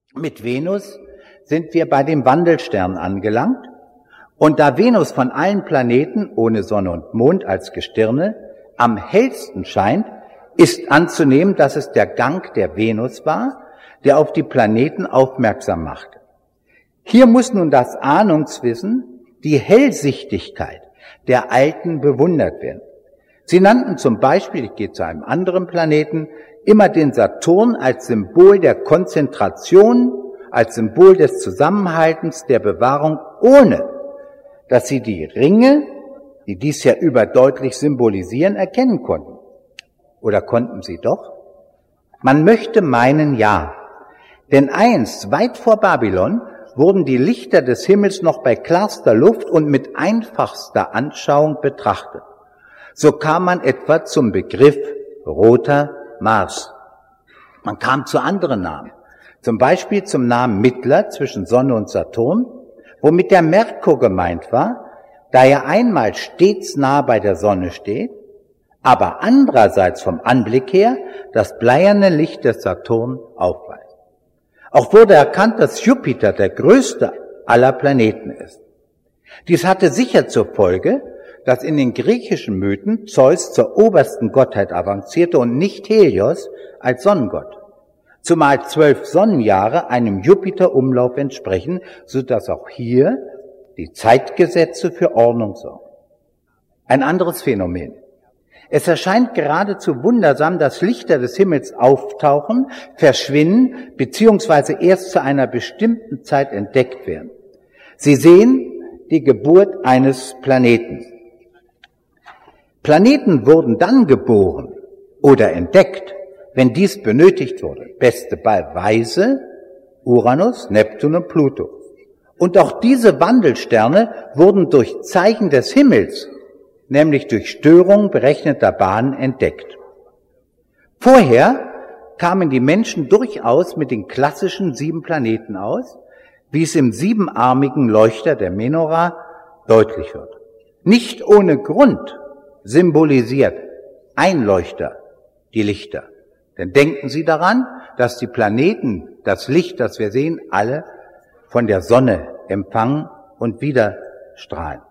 Mit Venus sind wir bei dem Wandelstern angelangt. Und da Venus von allen Planeten ohne Sonne und Mond als Gestirne am hellsten scheint, ist anzunehmen, dass es der Gang der Venus war, der auf die Planeten aufmerksam machte. Hier muss nun das Ahnungswissen, die Hellsichtigkeit der Alten bewundert werden. Sie nannten zum Beispiel, ich gehe zu einem anderen Planeten, immer den Saturn als Symbol der Konzentration, als Symbol des Zusammenhaltens, der Bewahrung, ohne dass sie die Ringe, die dies ja überdeutlich symbolisieren, erkennen konnten. Oder konnten sie doch? Man möchte meinen, ja. Denn einst, weit vor Babylon, wurden die Lichter des Himmels noch bei klarster Luft und mit einfachster Anschauung betrachtet. So kam man etwa zum Begriff roter Mars. Man kam zu anderen Namen. Zum Beispiel zum Namen Mittler zwischen Sonne und Saturn, womit der Merkur gemeint war, da er einmal stets nah bei der Sonne steht, aber andererseits vom Anblick her das bleierne Licht des Saturn aufweist. Auch wurde erkannt, dass Jupiter der größte aller Planeten ist. Dies hatte sicher zur Folge, dass in den griechischen Mythen Zeus zur obersten Gottheit avancierte und nicht Helios als Sonnengott. Zumal 12 Sonnenjahre einem Jupiter-Umlauf entsprechen, so dass auch hier die Zeitgesetze für Ordnung sorgen. Ein anderes Phänomen. Es erscheint geradezu wundersam, dass Lichter des Himmels auftauchen, verschwinden, beziehungsweise erst zu einer bestimmten Zeit entdeckt werden. Sie sehen die Geburt eines Planeten. Planeten wurden dann geboren oder entdeckt, wenn dies benötigt wurde. Beste Beweise Uranus, Neptun und Pluto. Und auch diese Wandelsterne wurden durch Zeichen des Himmels, nämlich durch Störungen berechneter Bahnen, entdeckt. Vorher kamen die Menschen durchaus mit den klassischen 7 Planeten aus, wie es im 7-armigen Leuchter der Menora deutlich wird. Nicht ohne Grund symbolisiert ein Leuchter die Lichter. Denn denken Sie daran, dass die Planeten das Licht, das wir sehen, alle von der Sonne empfangen und wieder strahlen.